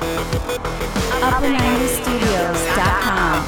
Upper90studios.com.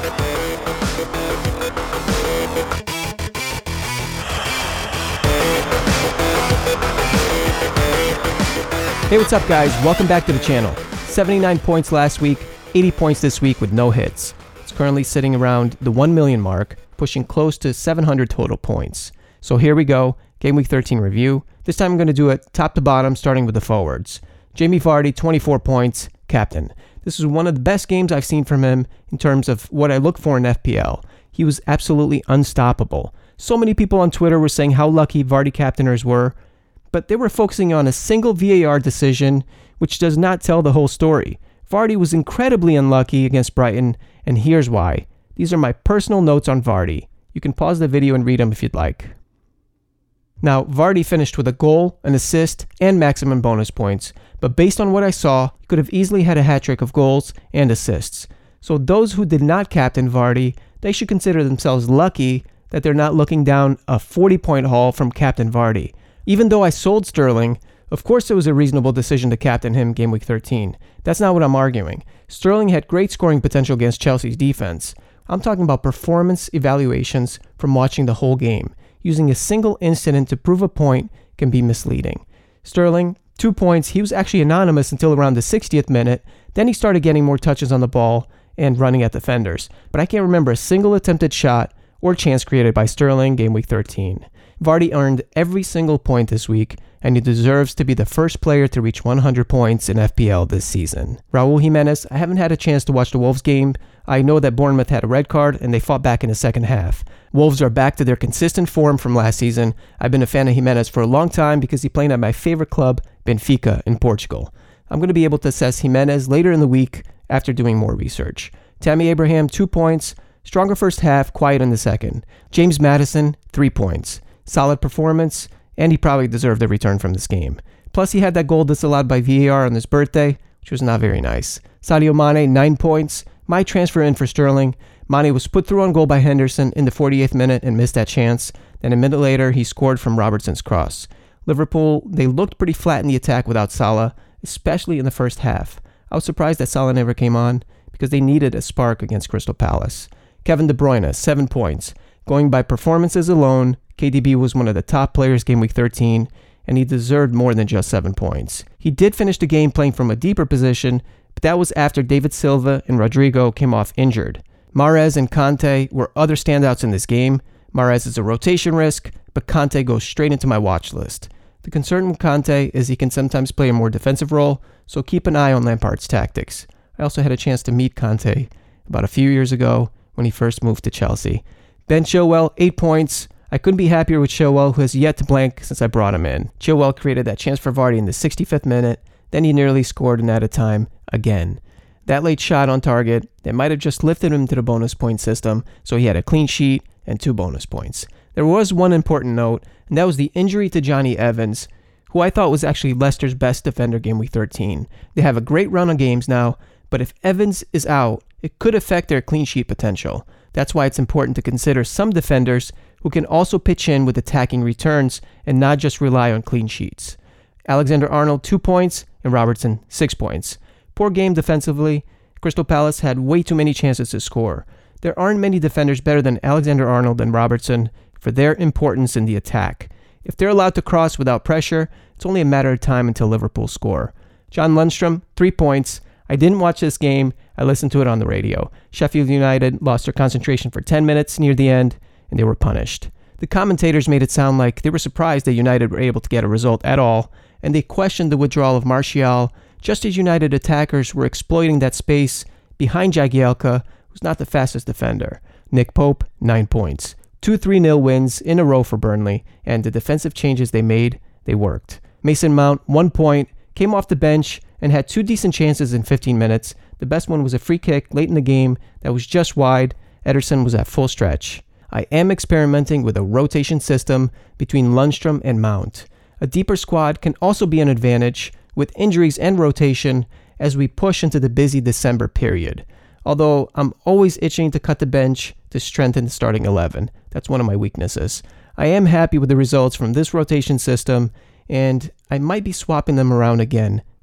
Hey, what's up guys? Welcome back to the channel. 79 points last week, 80 points this week with no hits. It's currently sitting around the 1 million mark, pushing close to 700 total points. So here we go, Game Week 13 review. This time I'm going to do it top to bottom, starting with the forwards. Jamie Vardy, 24 points, captain. This is one of the best games I've seen from him in terms of what I look for in FPL. He was absolutely unstoppable. So many people on Twitter were saying how lucky Vardy captainers were, but they were focusing on a single VAR decision, which does not tell the whole story. Vardy was incredibly unlucky against Brighton, and here's why. These are my personal notes on Vardy. You can pause the video and read them if you'd like. Now, Vardy finished with a goal, an assist, and maximum bonus points, but based on what I saw, he could have easily had a hat-trick of goals and assists. So those who did not captain Vardy, they should consider themselves lucky that they're not looking down a 40-point haul from Captain Vardy. Even though I sold Sterling, of course it was a reasonable decision to captain him Game Week 13. That's not what I'm arguing. Sterling had great scoring potential against Chelsea's defense. I'm talking about performance evaluations from watching the whole game. Using a single incident to prove a point can be misleading. Sterling, 2 points. He was actually anonymous until around the 60th minute. Then he started getting more touches on the ball and running at defenders. But I can't remember a single attempted shot or chance created by Sterling Game Week 13. Vardy earned every single point this week, and he deserves to be the first player to reach 100 points in FPL this season. Raul Jimenez, I haven't had a chance to watch the Wolves game. I know that Bournemouth had a red card, and they fought back in the second half. Wolves are back to their consistent form from last season. I've been a fan of Jimenez for a long time because he played at my favorite club, Benfica, in Portugal. I'm going to be able to assess Jimenez later in the week after doing more research. Tammy Abraham, 2 points. Stronger first half, quiet in the second. James Maddison, 3 points. Solid performance, and he probably deserved a return from this game. Plus, he had that goal disallowed by VAR on his birthday, which was not very nice. Sadio Mane, 9 points. My transfer in for Sterling. Mane was put through on goal by Henderson in the 48th minute and missed that chance. Then a minute later, he scored from Robertson's cross. Liverpool, they looked pretty flat in the attack without Salah, especially in the first half. I was surprised that Salah never came on because they needed a spark against Crystal Palace. Kevin De Bruyne, 7 points. Going by performances alone, KDB was one of the top players Game Week 13, and he deserved more than just 7 points. He did finish the game playing from a deeper position, but that was after David Silva and Rodrigo came off injured. Mahrez and Kante were other standouts in this game. Mahrez is a rotation risk, but Kante goes straight into my watch list. The concern with Kante is he can sometimes play a more defensive role, so keep an eye on Lampard's tactics. I also had a chance to meet Kante about a few years ago when he first moved to Chelsea. Ben Chilwell, 8 points. I couldn't be happier with Chilwell, who has yet to blank since I brought him in. Chilwell created that chance for Vardy in the 65th minute, then he nearly scored in added time again. That late shot on target, that might have just lifted him to the bonus point system, so he had a clean sheet and 2 bonus points. There was one important note, and that was the injury to Johnny Evans, who I thought was actually Leicester's best defender Game Week 13. They have a great run of games now, but if Evans is out, it could affect their clean sheet potential. That's why it's important to consider some defenders who can also pitch in with attacking returns and not just rely on clean sheets. Alexander-Arnold, 2 points, and Robertson, 6 points. Poor game defensively. Crystal Palace had way too many chances to score. There aren't many defenders better than Alexander-Arnold and Robertson for their importance in the attack. If they're allowed to cross without pressure, it's only a matter of time until Liverpool score. John Lundstrom, 3 points. I didn't watch this game. I listened to it on the radio. Sheffield United lost their concentration for 10 minutes near the end, and they were punished. The commentators made it sound like they were surprised that United were able to get a result at all, and they questioned the withdrawal of Martial, just as United attackers were exploiting that space behind Jagielka, who's not the fastest defender. Nick Pope, 9 points. 2 3-0 wins in a row for Burnley, and the defensive changes they made, they worked. Mason Mount, 1 point, came off the bench and had 2 decent chances in 15 minutes. The best one was a free kick late in the game that was just wide. Ederson was at full stretch. I am experimenting with a rotation system between Lundstrom and Mount. A deeper squad can also be an advantage with injuries and rotation as we push into the busy December period. Although I'm always itching to cut the bench to strengthen the starting 11. That's one of my weaknesses. I am happy with the results from this rotation system, and I might be swapping them around again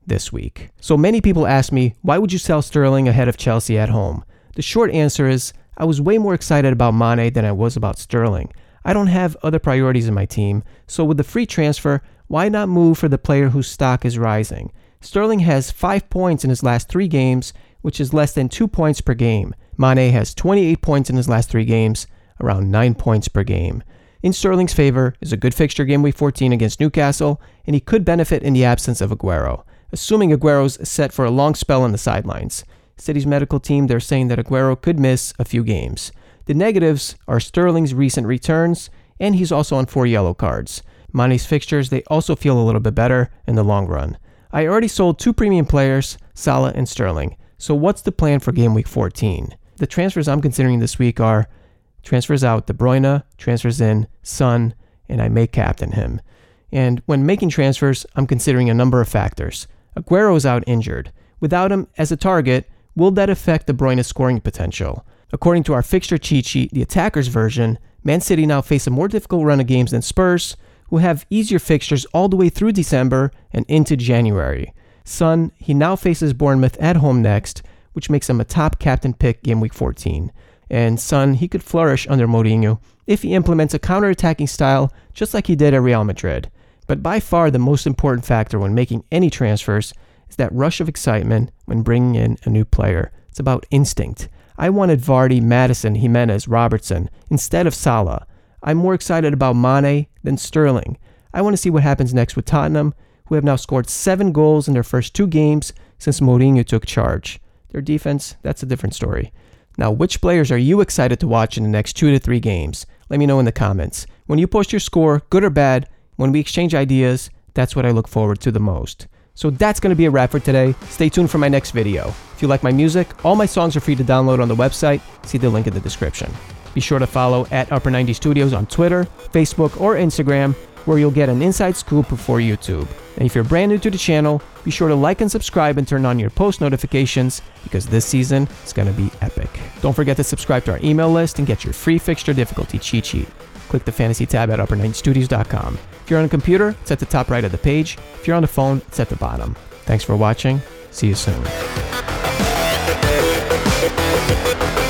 this week. So many people ask me, why would you sell Sterling ahead of Chelsea at home? The short answer is, I was way more excited about Mane than I was about Sterling. I don't have other priorities in my team, so with the free transfer, why not move for the player whose stock is rising? Sterling has 5 points in his last 3 games, which is less than 2 points per game. Mane has 28 points in his last 3 games, around 9 points per game. In Sterling's favor is a good fixture game week 14 against Newcastle, and he could benefit in the absence of Aguero, assuming Aguero's set for a long spell on the sidelines. City's medical team, they're saying that Aguero could miss a few games. The negatives are Sterling's recent returns, and he's also on 4 yellow cards. Mane's fixtures, they also feel a little bit better in the long run. I already sold 2 premium players, Salah and Sterling. So what's the plan for game week 14? The transfers I'm considering this week are transfers out De Bruyne, transfers in Son, and I may captain him. And when making transfers, I'm considering a number of factors. Aguero is out injured. Without him as a target, will that affect De Bruyne's scoring potential? According to our fixture cheat sheet, the attackers version, Man City now face a more difficult run of games than Spurs, who have easier fixtures all the way through December and into January. Son, he now faces Bournemouth at home next, which makes him a top captain pick game week 14. And Son, he could flourish under Mourinho if he implements a counter-attacking style just like he did at Real Madrid. But by far the most important factor when making any transfers is that rush of excitement when bringing in a new player. It's about instinct. I wanted Vardy, Maddison, Jimenez, Robertson instead of Salah. I'm more excited about Mane than Sterling. I want to see what happens next with Tottenham, who have now scored 7 goals in their first 2 games since Mourinho took charge. Their defense, that's a different story. Now, which players are you excited to watch in the next 2 to 3 games? Let me know in the comments. When you post your score, good or bad, when we exchange ideas, that's what I look forward to the most. So that's going to be a wrap for today. Stay tuned for my next video. If you like my music, all my songs are free to download on the website. See the link in the description. Be sure to follow at Upper 90 Studios on Twitter, Facebook, or Instagram, where you'll get an inside scoop before YouTube. And if you're brand new to the channel, be sure to like and subscribe and turn on your post notifications because this season is going to be epic. Don't forget to subscribe to our email list and get your free fixture difficulty cheat sheet. Click the fantasy tab at upper90studios.com. If you're on a computer, it's at the top right of the page. If you're on the phone, it's at the bottom. Thanks for watching. See you soon.